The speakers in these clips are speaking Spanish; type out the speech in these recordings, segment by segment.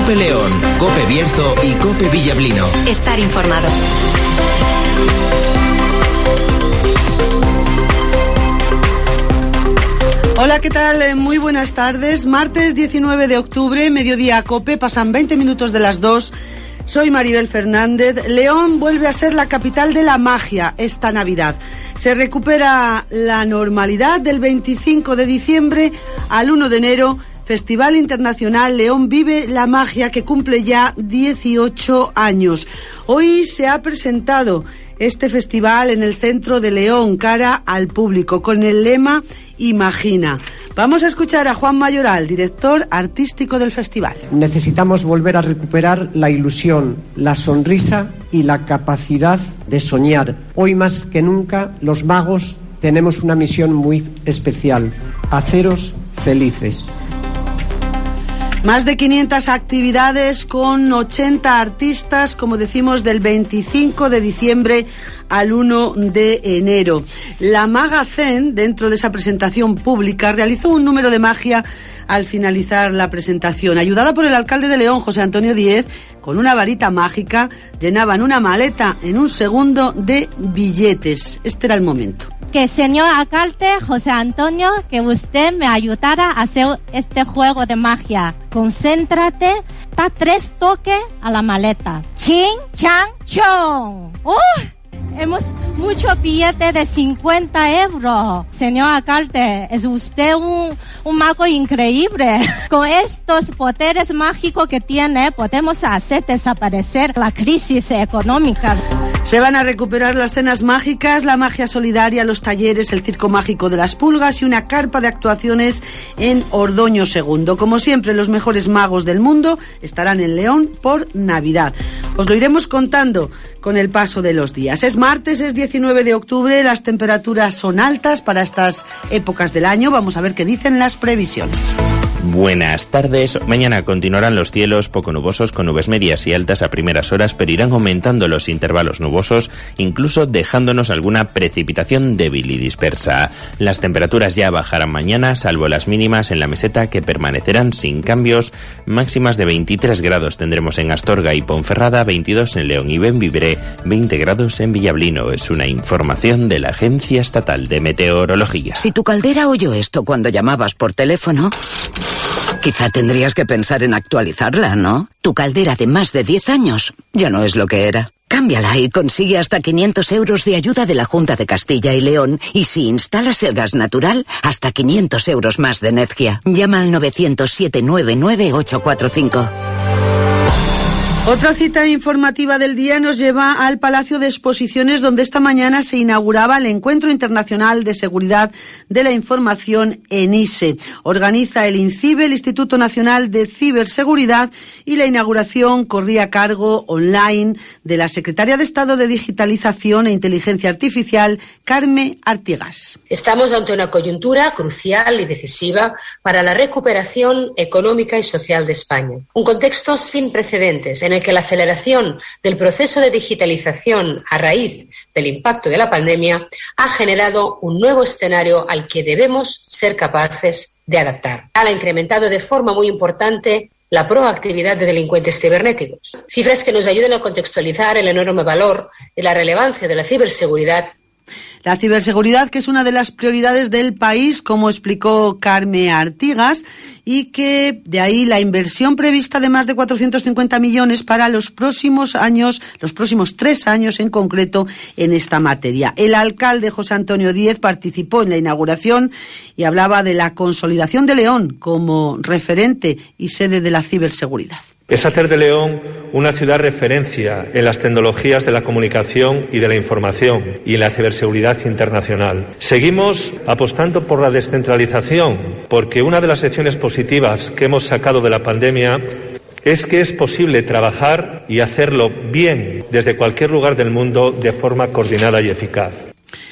COPE León, COPE Bierzo y COPE Villablino. Estar informado. Hola, ¿qué tal? Muy buenas tardes. Martes 19 de octubre, mediodía COPE, pasan 20 minutos de las 2. Soy Maribel Fernández. León vuelve a ser la capital de la magia esta Navidad. Se recupera la normalidad del 25 de diciembre al 1 de enero. Festival Internacional León Vive la Magia, que cumple ya 18 años. Hoy se ha presentado este festival en el centro de León, cara al público, con el lema Imagina. Vamos a escuchar a Juan Mayoral, director artístico del festival. Necesitamos volver a recuperar la ilusión, la sonrisa y la capacidad de soñar. Hoy más que nunca, los magos tenemos una misión muy especial: haceros felices. Más de 500 actividades con 80 artistas, como decimos, del 25 de diciembre al 1 de enero. La Maga Zen, dentro de esa presentación pública, realizó un número de magia al finalizar la presentación. Ayudada por el alcalde de León, José Antonio Díez, con una varita mágica, llenaban una maleta en un segundo de billetes. Este era el momento. Que señor alcalde José Antonio, que usted me ayudara a hacer este juego de magia. Concéntrate, da 3 toques a la maleta. Chin, chan, chon. Hemos mucho billete de 50 euros. Señor alcalde, es usted un mago increíble. Con estos poderes mágicos que tiene, podemos hacer desaparecer la crisis económica. Se van a recuperar las cenas mágicas, la magia solidaria, los talleres, el circo mágico de las pulgas y una carpa de actuaciones en Ordoño II. Como siempre, los mejores magos del mundo estarán en León por Navidad. Os lo iremos contando con el paso de los días. Es martes, es 19 de octubre, las temperaturas son altas para estas épocas del año. Vamos a ver qué dicen las previsiones. Buenas tardes. Mañana continuarán los cielos poco nubosos con nubes medias y altas a primeras horas, pero irán aumentando los intervalos nubosos, incluso dejándonos alguna precipitación débil y dispersa. Las temperaturas ya bajarán mañana, salvo las mínimas en la meseta, que permanecerán sin cambios. Máximas de 23 grados tendremos en Astorga y Ponferrada, 22 en León y Bembibre, 20 grados en Villablino. Es una información de la Agencia Estatal de Meteorología. Si tu caldera oyó esto cuando llamabas por teléfono, quizá tendrías que pensar en actualizarla, ¿no? Tu caldera de más de 10 años ya no es lo que era. Cámbiala y consigue hasta 500 euros de ayuda de la Junta de Castilla y León. Y si instalas el gas natural, hasta 500 euros más de Nedgia. Llama al 900-799-845. Otra cita informativa del día nos lleva al Palacio de Exposiciones, donde esta mañana se inauguraba el Encuentro Internacional de Seguridad de la Información ENISE. Organiza el INCIBE, el Instituto Nacional de Ciberseguridad, y la inauguración corría a cargo online de la Secretaria de Estado de Digitalización e Inteligencia Artificial, Carme Artigas. Estamos ante una coyuntura crucial y decisiva para la recuperación económica y social de España. Un contexto sin precedentes en el que la aceleración del proceso de digitalización a raíz del impacto de la pandemia ha generado un nuevo escenario al que debemos ser capaces de adaptar. Ha incrementado de forma muy importante la proactividad de delincuentes cibernéticos. Cifras que nos ayudan a contextualizar el enorme valor y la relevancia de la ciberseguridad. La ciberseguridad, que es una de las prioridades del país, como explicó Carme Artigas, y que de ahí la inversión prevista de más de 450 millones para los próximos años, los próximos 3 años en concreto, en esta materia. El alcalde José Antonio Díez participó en la inauguración y hablaba de la consolidación de León como referente y sede de la ciberseguridad. Es hacer de León una ciudad referencia en las tecnologías de la comunicación y de la información y en la ciberseguridad internacional. Seguimos apostando por la descentralización, porque una de las lecciones positivas que hemos sacado de la pandemia es que es posible trabajar y hacerlo bien desde cualquier lugar del mundo de forma coordinada y eficaz.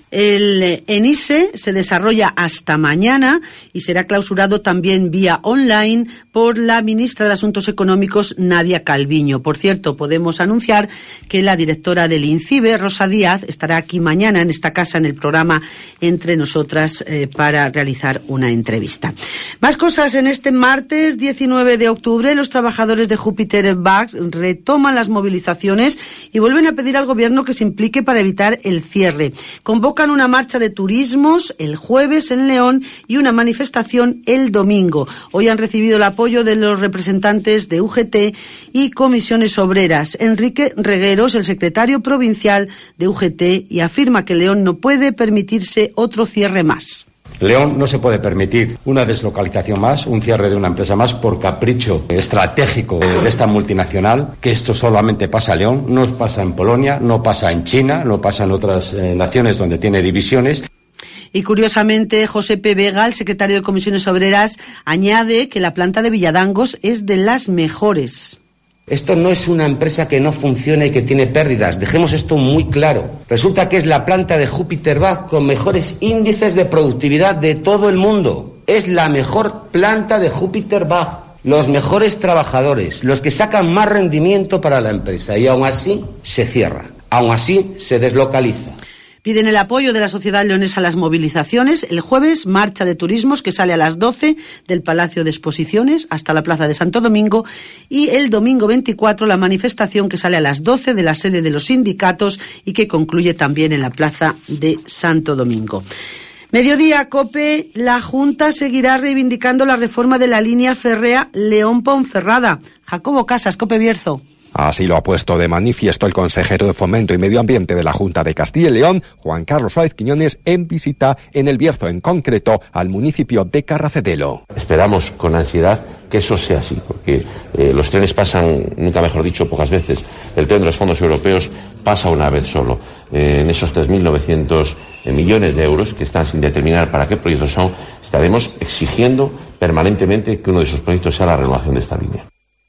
El ENISE se desarrolla hasta mañana y será clausurado también vía online por la ministra de Asuntos Económicos, Nadia Calviño. Por cierto, podemos anunciar que la directora del INCIBE, Rosa Díaz, estará aquí mañana en esta casa en el programa Entre Nosotras para realizar una entrevista. Más cosas en este martes 19 de octubre. Los trabajadores de Júpiter Bags retoman las movilizaciones y vuelven a pedir al gobierno que se implique para evitar el cierre. Convocan una marcha de turismos el jueves en León y una manifestación el domingo. Hoy han recibido el apoyo de los representantes de UGT y comisiones obreras. Enrique Regueros, el secretario provincial de UGT, y afirma que León no puede permitirse otro cierre más. León no se puede permitir una deslocalización más, un cierre de una empresa más por capricho estratégico de esta multinacional, que esto solamente pasa en León, no pasa en Polonia, no pasa en China, no pasa en otras naciones donde tiene divisiones. Y curiosamente, José P. Vega, el secretario de Comisiones Obreras, añade que la planta de Villadangos es de las mejores. Esto no es una empresa que no funciona y que tiene pérdidas. Dejemos esto muy claro. Resulta que es la planta de Júpiter Bag con mejores índices de productividad de todo el mundo. Es la mejor planta de Júpiter Bag. Los mejores trabajadores, los que sacan más rendimiento para la empresa. Y aún así se cierra. Aún así se deslocaliza. Piden el apoyo de la sociedad leonesa a las movilizaciones. El jueves, marcha de turismos que sale a las 12 del Palacio de Exposiciones hasta la Plaza de Santo Domingo. Y el domingo 24, la manifestación que sale a las 12 de la sede de los sindicatos y que concluye también en la Plaza de Santo Domingo. Mediodía, COPE. La Junta seguirá reivindicando la reforma de la línea férrea León-Ponferrada. Jacobo Casas, COPE Bierzo. Así lo ha puesto de manifiesto el consejero de Fomento y Medio Ambiente de la Junta de Castilla y León, Juan Carlos Suárez Quiñones, en visita en El Bierzo, en concreto al municipio de Carracedelo. Esperamos con ansiedad que eso sea así, porque los trenes pasan, nunca mejor dicho, pocas veces. El tren de los fondos europeos pasa una vez solo. En esos 3.900 millones de euros que están sin determinar para qué proyectos son, estaremos exigiendo permanentemente que uno de esos proyectos sea la renovación de esta línea.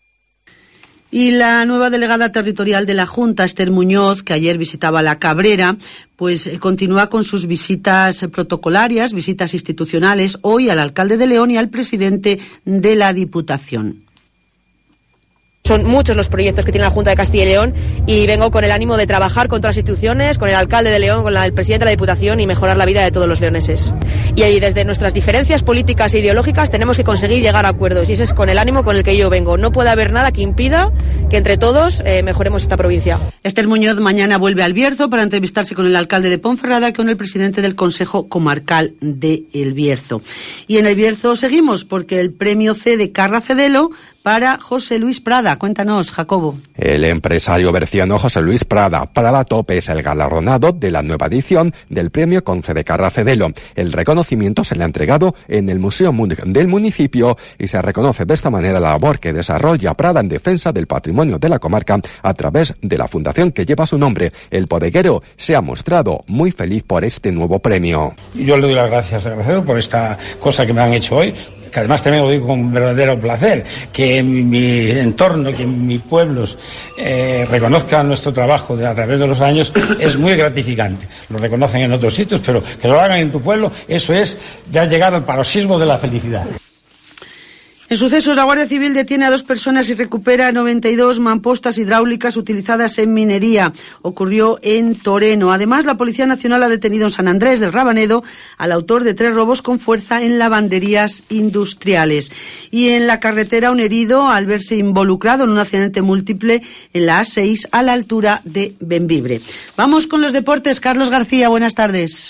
Y la nueva delegada territorial de la Junta, Esther Muñoz, que ayer visitaba La Cabrera, pues continúa con sus visitas protocolarias, visitas institucionales, hoy al alcalde de León y al presidente de la Diputación. Son muchos los proyectos que tiene la Junta de Castilla y León y vengo con el ánimo de trabajar con todas las instituciones, con el alcalde de León, con el presidente de la Diputación y mejorar la vida de todos los leoneses. Y ahí, desde nuestras diferencias políticas e ideológicas, tenemos que conseguir llegar a acuerdos y ese es con el ánimo con el que yo vengo. No puede haber nada que impida que entre todos mejoremos esta provincia. Esther Muñoz mañana vuelve al Bierzo para entrevistarse con el alcalde de Ponferrada y con el presidente del Consejo Comarcal de El Bierzo. Y en El Bierzo seguimos porque el premio C de Carracedelo para José Luis Prada. Cuéntanos, Jacobo. El empresario berciano José Luis Prada Top es el galardonado de la nueva edición del premio Conce de Carracedelo. El reconocimiento se le ha entregado en el Museo del municipio y se reconoce de esta manera la labor que desarrolla Prada en defensa del patrimonio de la comarca a través de la fundación que lleva su nombre. El bodeguero se ha mostrado muy feliz por este nuevo premio. Yo le doy las gracias a Carracedelo por esta cosa que me han hecho hoy, que además también lo digo con verdadero placer, que mi entorno, que mis pueblos reconozcan nuestro trabajo a través de los años, es muy gratificante. Lo reconocen en otros sitios, pero que lo hagan en tu pueblo, eso es ya llegar al paroxismo de la felicidad. En sucesos, la Guardia Civil detiene a 2 personas y recupera 92 mampostas hidráulicas utilizadas en minería. Ocurrió en Toreno. Además, la Policía Nacional ha detenido en San Andrés del Rabanedo al autor de 3 robos con fuerza en lavanderías industriales. Y en la carretera, un herido al verse involucrado en un accidente múltiple en la A6 a la altura de Bembibre. Vamos con los deportes. Carlos García, buenas tardes.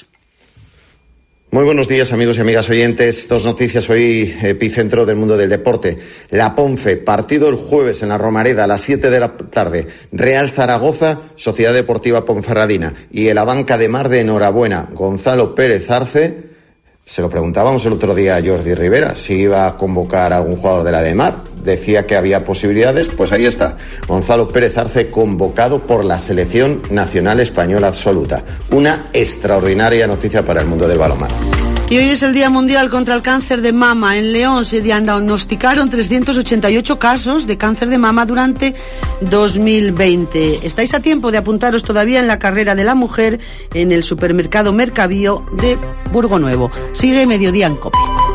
Muy buenos días, amigos y amigas oyentes. 2 noticias hoy, epicentro del mundo del deporte. La Ponfe, partido el jueves en la Romareda a las 7 de la tarde. Real Zaragoza, Sociedad Deportiva Ponferradina. Y en la banca de Mar de enhorabuena, Gonzalo Pérez Arce. Se lo preguntábamos el otro día a Jordi Rivera si iba a convocar a algún jugador de la de Mar. Decía que había posibilidades, pues ahí está. Gonzalo Pérez Arce convocado por la Selección Nacional Española Absoluta. Una extraordinaria noticia para el mundo del balonmano. Y hoy es el Día Mundial contra el Cáncer de Mama. En León se diagnosticaron 388 casos de cáncer de mama durante 2020. Estáis a tiempo de apuntaros todavía en la carrera de la mujer en el supermercado Mercabío de Burgo Nuevo. Sigue Mediodía en COPE.